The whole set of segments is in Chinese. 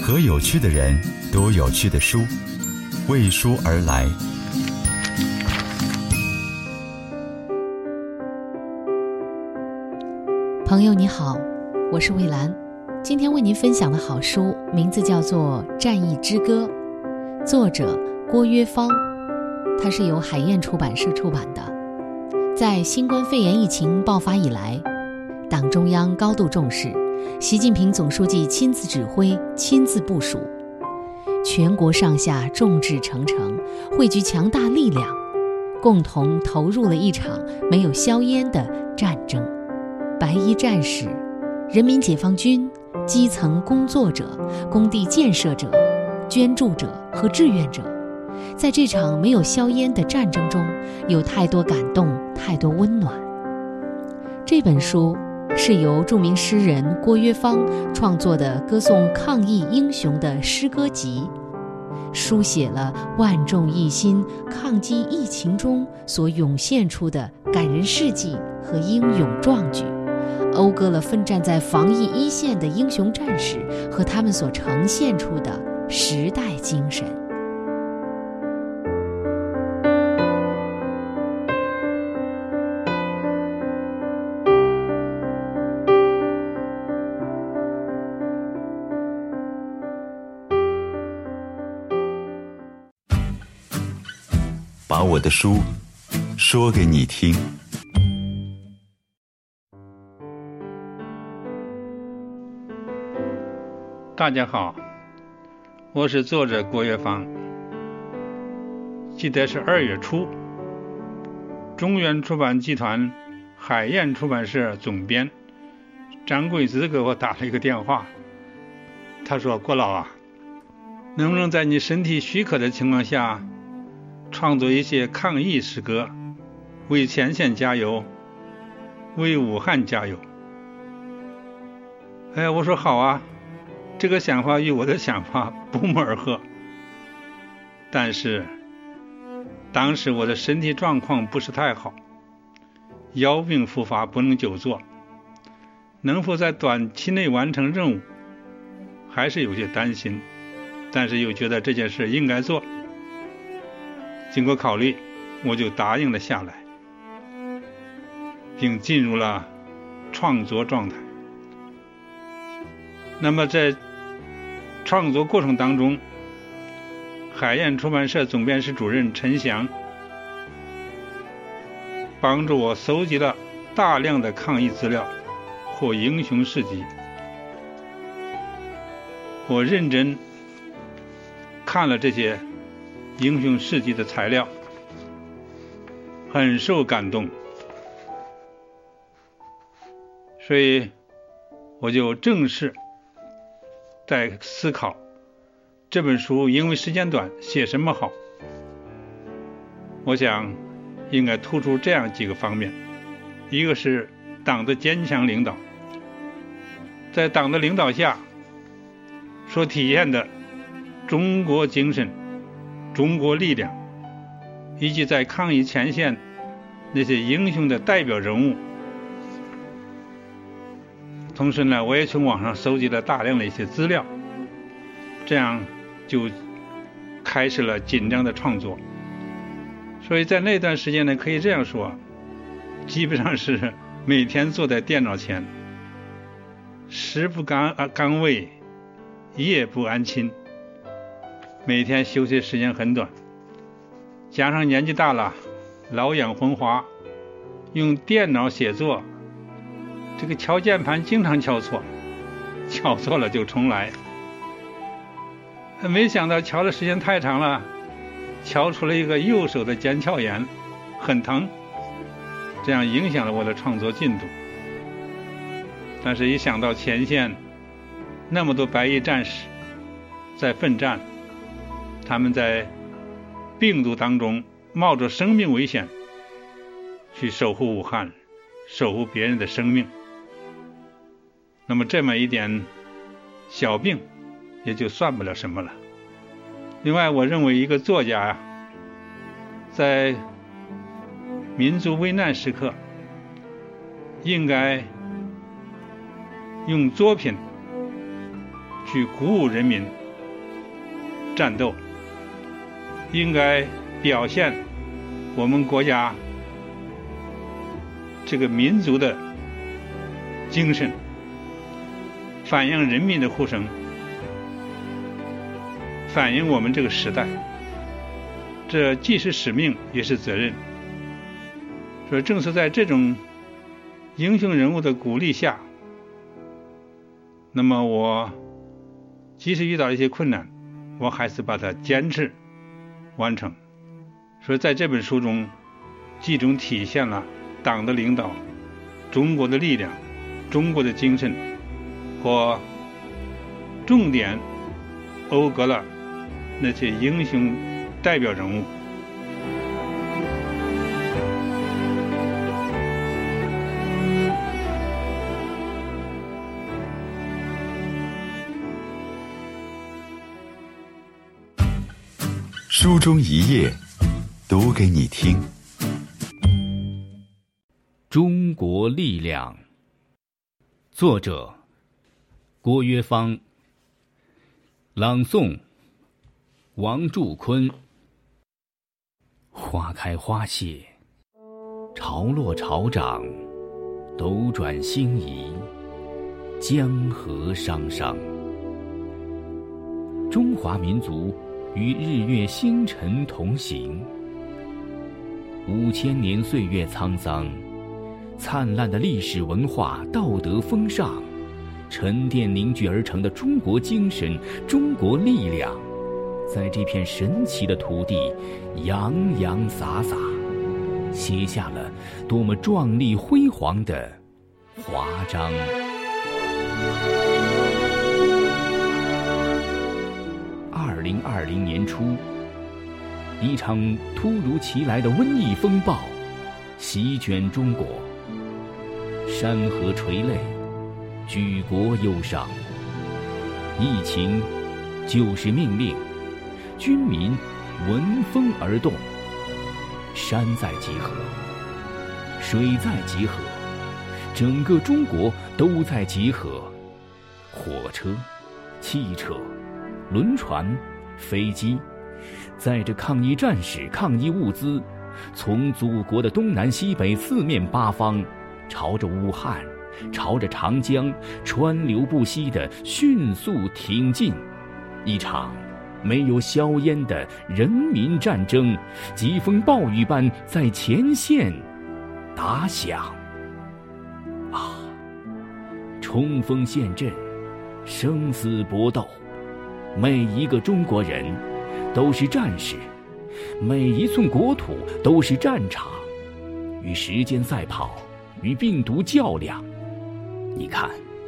和有趣的人读有趣的书，为书而来。 朋友你好，我是蔚兰。今天为您分享的好书名字叫做《战役之歌》，作者郭约芳，它是由海燕出版社出版的。在新冠肺炎疫情爆发以来，党中央高度重视，习近平总书记亲自指挥、亲自部署，全国上下众志成城，汇聚强大力量，共同投入了一场没有硝烟的战争。白衣战士、人民解放军、基层工作者、工地建设者、捐助者和志愿者，在这场没有硝烟的战争中，有太多感动，太多温暖。这本书是由著名诗人郭约芳创作的歌颂抗疫英雄的诗歌集，书写了万众一心抗击疫情中所涌现出的感人事迹和英勇壮举，讴歌了奋战在防疫一线的英雄战士和他们所呈现出的时代精神。 把我的书说给你听。 大家好，我是作者郭约芳。记得是2月初，中原出版集团海燕出版社总编张贵子给我打了一个电话，他说：郭老啊，能不能在你身体许可的情况下创作一些抗疫诗歌，为前线加油，为武汉加油。我说好啊，这个想法与我的想法不谋而合。但是当时我的身体状况不是太好，腰病复发，不能久坐，能否在短期内完成任务还是有些担心，但是又觉得这件事应该做。经过考虑，我就答应了下来，并进入了创作状态。那么在创作过程当中，海燕出版社总编室主任陈翔帮助我搜集了大量的抗疫资料或英雄事迹。我认真看了这些英雄事迹的材料，很受感动，所以我就正式在思考这本书因为时间短写什么好。我想应该突出这样几个方面。一个是党的坚强领导，在党的领导下所体现的中国精神、中国力量，以及在抗疫前线那些英雄的代表人物。同时呢，我也从网上搜集了大量的一些资料，这样就开始了紧张的创作。所以在那段时间呢，可以这样说，基本上是每天坐在电脑前，食不甘味，夜不安寝，每天休息时间很短，加上年纪大了，老眼昏花，用电脑写作，这个敲键盘经常敲错，敲错了就重来。没想到敲的时间太长了，敲出了一个右手的腱鞘炎，很疼，这样影响了我的创作进度。但是一想到前线那么多白衣战士在奋战，他们在病毒当中冒着生命危险去守护武汉，守护别人的生命，那么这么一点小病也就算不了什么了。另外，我认为一个作家在民族危难时刻应该用作品去鼓舞人民战斗，应该表现我们国家这个民族的精神，反映人民的呼声，反映我们这个时代，这既是使命也是责任。所以正是在这种英雄人物的鼓励下，那么我即使遇到一些困难，我还是把它坚持完成。所以在这本书中，集中体现了党的领导、中国的力量、中国的精神，和重点讴歌了那些英雄代表人物。 书中一页，读给你听。 中国力量，作者郭约芳，朗诵王祝坤。花开花谢，潮落潮涨，斗转星移，江河汤汤。中华民族与日月星辰同行，5000年岁月沧桑，灿烂的历史文化、道德风尚，沉淀凝聚而成的中国精神、中国力量，在这片神奇的土地洋洋洒洒，写下了多么壮丽辉煌的华章。2020年初，一场突如其来的瘟疫风暴席卷中国，山河垂泪，举国忧伤。疫情就是命令，军民闻风而动。山在集合，水在集合，整个中国都在集合。火车、汽车、轮船、飞机，载着抗疫战士、抗疫物资，从祖国的东南西北四面八方，朝着武汉，朝着长江，川流不息地迅速挺进。一场没有硝烟的人民战争，疾风暴雨般在前线打响。啊，冲锋陷阵，生死搏斗，每一个中国人都是战士，每一寸国土都是战场，与时间赛跑，与病毒较量。你看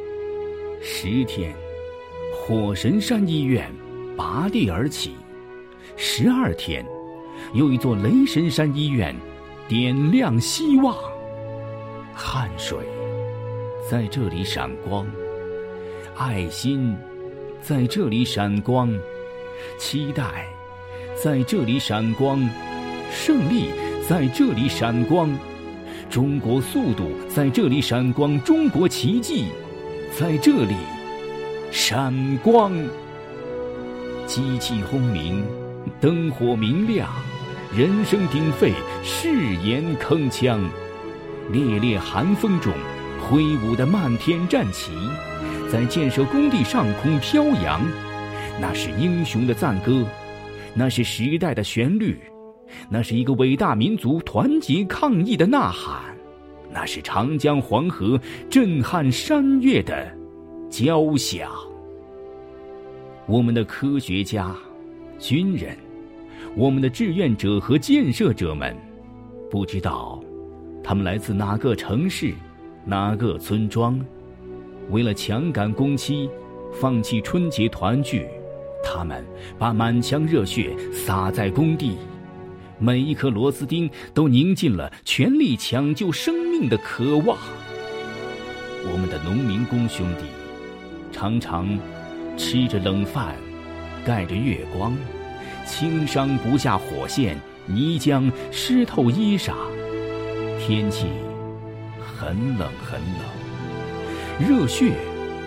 ，10天，火神山医院拔地而起；12天，又一座雷神山医院点亮希望。汗水在这里闪光，爱心在这里闪光，期待在这里闪光，胜利在这里闪光，中国速度在这里闪光，中国奇迹在这里闪光。机器轰鸣，灯火明亮，人声鼎沸，誓言铿锵。烈烈寒风中挥舞的漫天战旗，在建设工地上空飘扬。那是英雄的赞歌，那是时代的旋律，那是一个伟大民族团结抗疫的呐喊，那是长江黄河震撼山岳的交响。我们的科学家、军人，我们的志愿者和建设者们，不知道他们来自哪个城市，哪个村庄，为了强赶工期，放弃春节团聚，他们把满腔热血洒在工地，每一颗螺丝钉都拧进了全力抢救生命的渴望。我们的农民工兄弟常常吃着冷饭，盖着月光，轻伤不下火线，泥浆湿透衣裳。天气很冷很冷，热血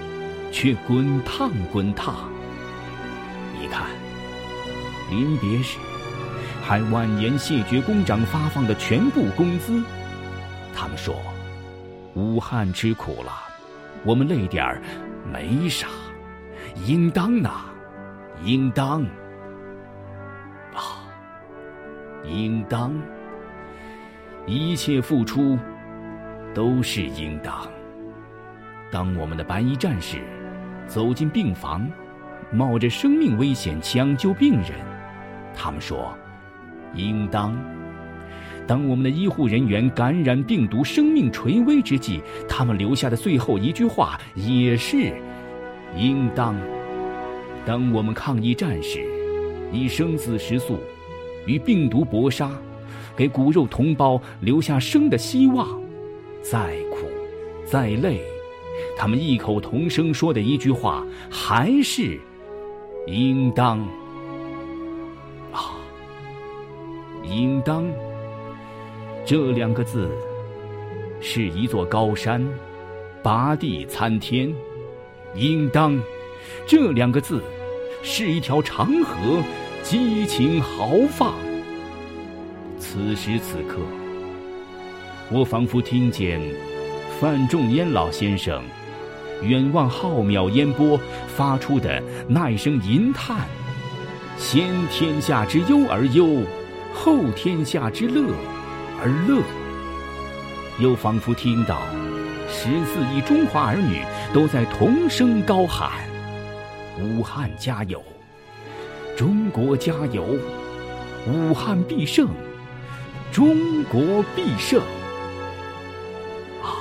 却滚烫滚烫。你看，临别时还婉言谢绝工长发放的全部工资。他们说，武汉吃苦了，我们累点儿没啥，应当呐，应当啊，应当，一切付出都是应当。当我们的白衣战士走进病房，冒着生命危险抢救病人，他们说应当。当我们的医护人员感染病毒生命垂危之际，他们留下的最后一句话也是应当。当我们抗疫战士以生死时速与病毒搏杀，给骨肉同胞留下生的希望，再苦再累，他们异口同声说的一句话还是应当啊，应当。这两个字是一座高山，拔地参天；应当，这两个字是一条长河，激情豪放。此时此刻，我仿佛听见范仲淹老先生远望浩渺烟波发出的那一声吟叹：先天下之忧而忧，后天下之乐而乐。又仿佛听到14亿中华儿女都在同声高喊：武汉加油，中国加油，武汉必胜，中国必胜啊！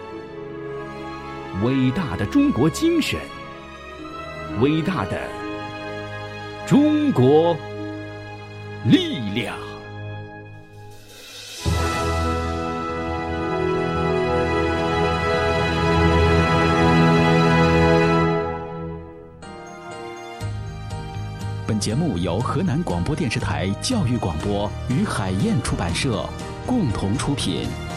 伟大的中国精神，伟大的中国力量。 本节目由河南广播电视台教育广播与海燕出版社共同出品。